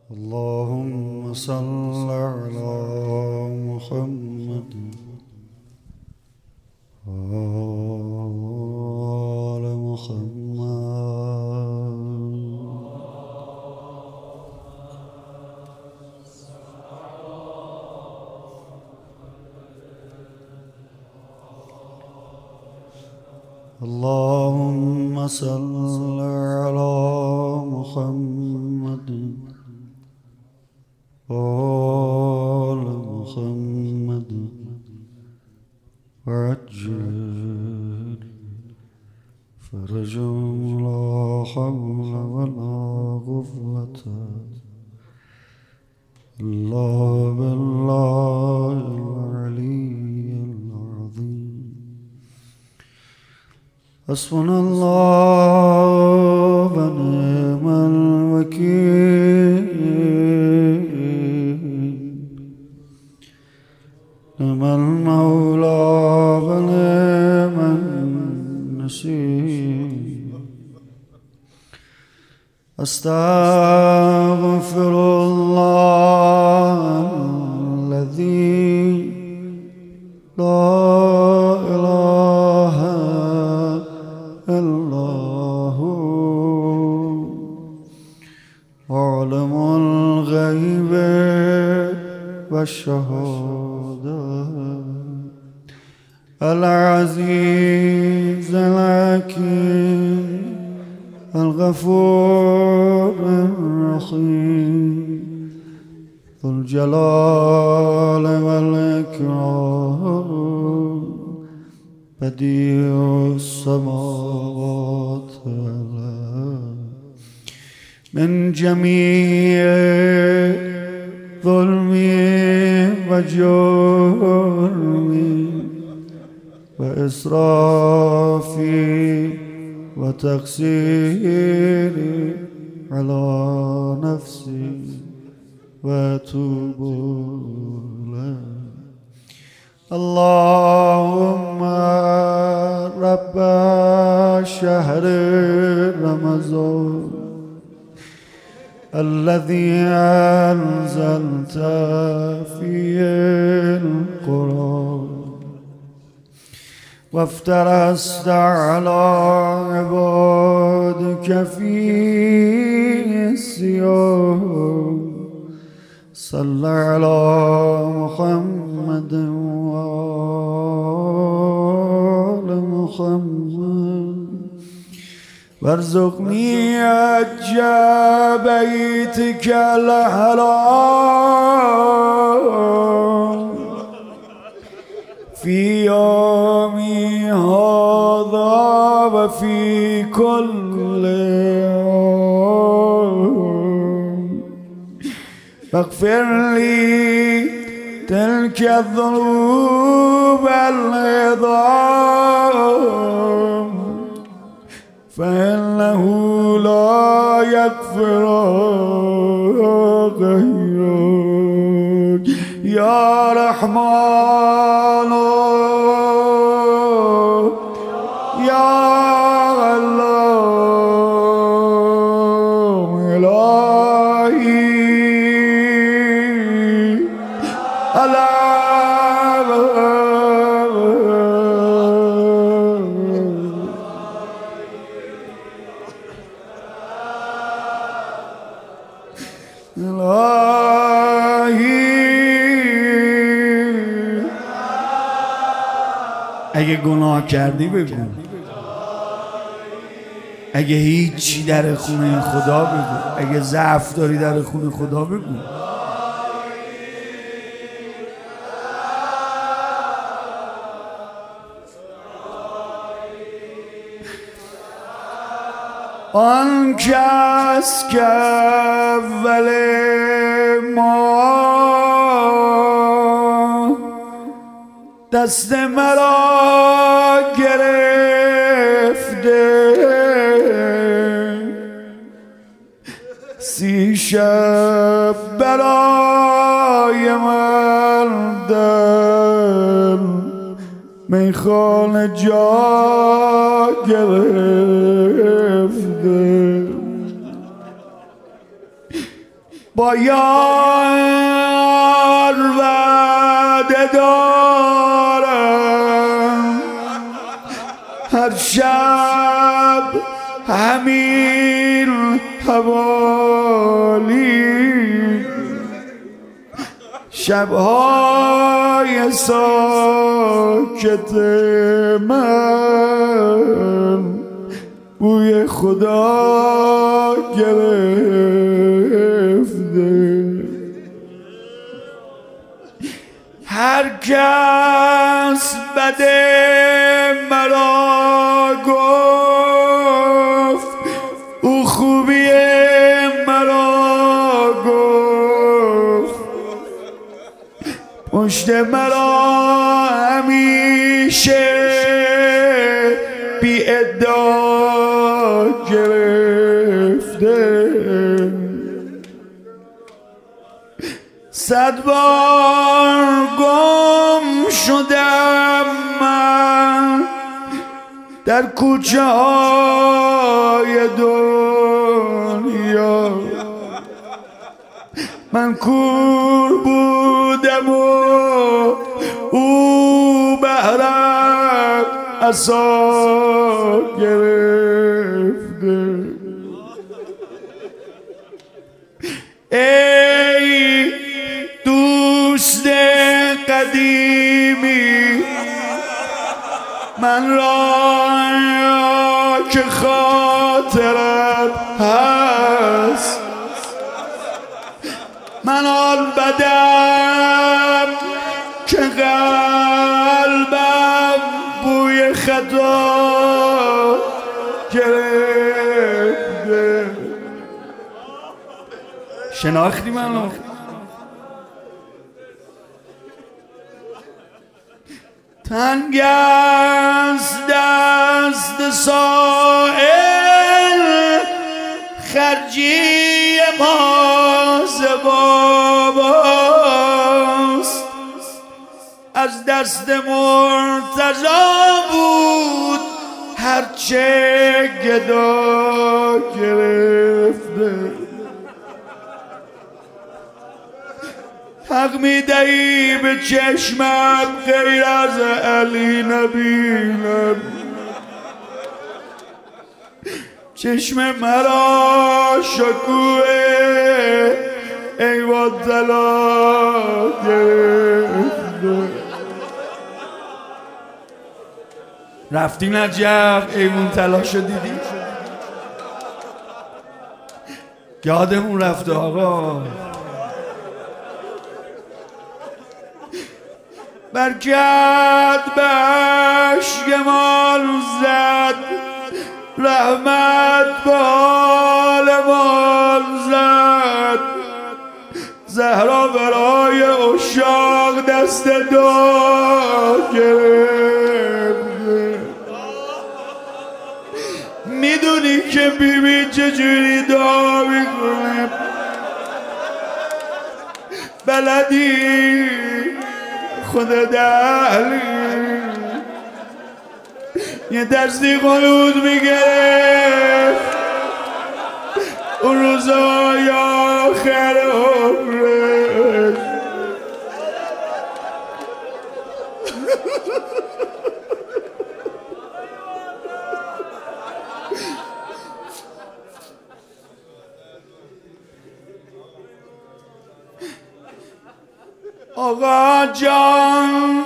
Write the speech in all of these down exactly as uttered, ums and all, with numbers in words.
اللهم صل على محمد وآل محمد. اللهم صل على محمد وآل محمد وعجل فرجهم لا حول ولا قوة إلا بالله العلي العظيم. حسبنا الله ونعم الوكيل. نعم المولى ونعم النصير. أستغفر الله الذي لا إله إلا هو عالم الغيب والشهادة العزيز الحكيم الغفور الرحيم ذو الجلال والإكرام بديع السماوات والأرض. من جميع ظلمي وجرمي وإسرافي وتقصيري على نفسي وأتوب إليه. اللهم رب شهر رمضان الذي أنزلت فيه القرآن وافترست على عبادك فيه الصيام. صل على محمد وآل محمد وارزقني حج بيتك الحرام في يومي هذا وفي كل يوم. فاغفر لي تلك الذنوب العظام فإنه لا يغفر غيرك يا رحمن يا الله إلهي اگه گناه کردی بگو، اگه هیچی در خونه خدا بگو، اگه ضعف داری در خونه خدا بگو. آن کس که اول ما دست مرا گرفته سی شب برای من در میخانه جا گرفته با یار وعده دارم هر شب همین حوالی شبهای ساکت من بوی خدا گرفته هر کس بده مرا گفت او خوبی مرا گفت پشت مرا همیشه بی ادعا گرفته صد بار گم شدم من در کوچه های دنیا من کور بودم و او بهرم عصا گرفته ای دوست قدیمی من را که خاطرت هست من آن بدم که قلبم بوی خطا گرفته شناختی منو تنگ از دست سائل خرجی ما زباباست از دست مرتضا بود هرچه گدا گرفته حق میدهی به چشمم غیر از علی نبینم چشم مرا شکوه ایوان طلا گرفته رفتی نجف ایوان طلا شو دیدی یادمون رفته آقا برکت بشگمان زد رحمت بالمان زد زهرا برای عشاق دست دعا گرفته میدونی که بیبی چجوری دعا میکنه بلدی خود دهلی یه دستی قلود میگرفت اون روزای آخر عمرش آقا جان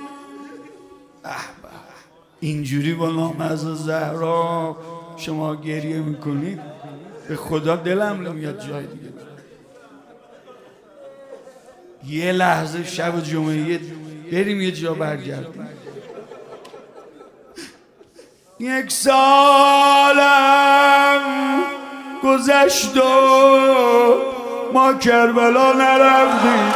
اینجوری با نامرز زهرا شما گریه میکنید به خدا دلم نمیاد جای دیگه یه لحظه شب جمعه بریم یه جا برگردیم یک سالم گذشت و ما کربلا نرفتیم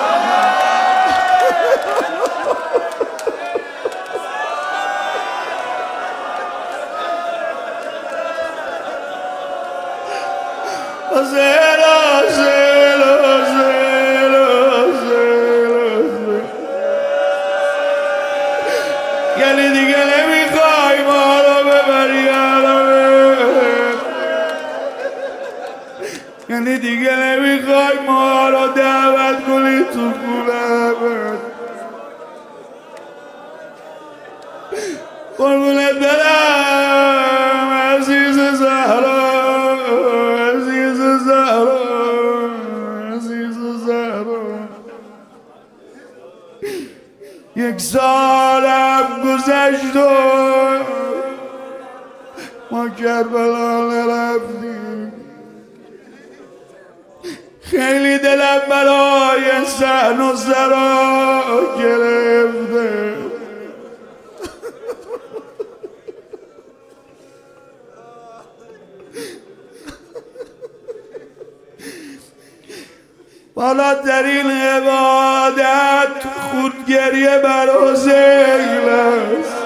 زیرا زیرا زیرا زیرا یعنی دیگه نمیخوای ما رو ببری یعنی دیگه نمیخوای ما را دعوت کنی تو خونه‌مون؟ قربونت برم عزیز زهرا، عزیز زهرا، عزیز زهرا. یک سالم گذشت و ما کربلا نرفتیم. خیلی دلم برای صحن و سرا گرفته. بالاترین عبادت خودگریه بر حسین است.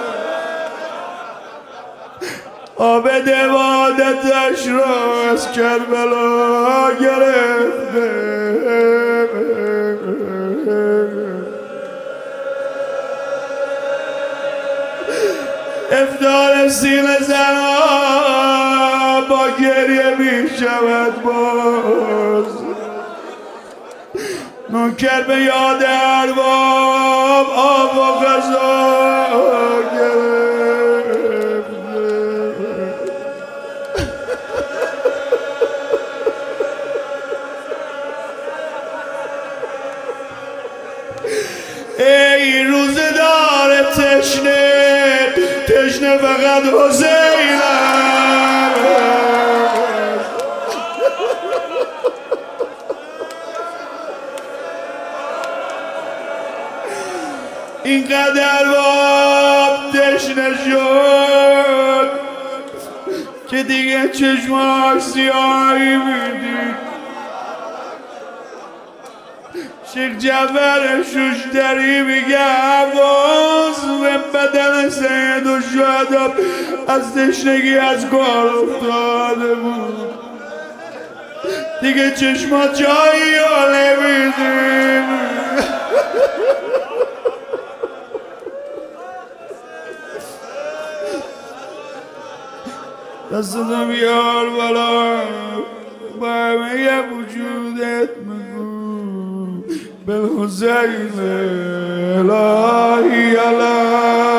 عابد عبادتش را از کربلا گرفته. افطار سینه زنا با گریه می شود باز. نوکر به یاد ارباب آب و غذا گرفته. ای روزدار تشنه، تشنه فقط حسینم. اینقدر باب تشنه شد که دیگه چشماش سیاهی میدید. شیخ جعفر شوشتری میگه حواس به بدن سید و شهدا از تشنگی از کار افتاده بود. دیگه چشما جایی رو نمیدیم. دستتو بیار بالا با همه وجودت بگو بالحسین الهی علی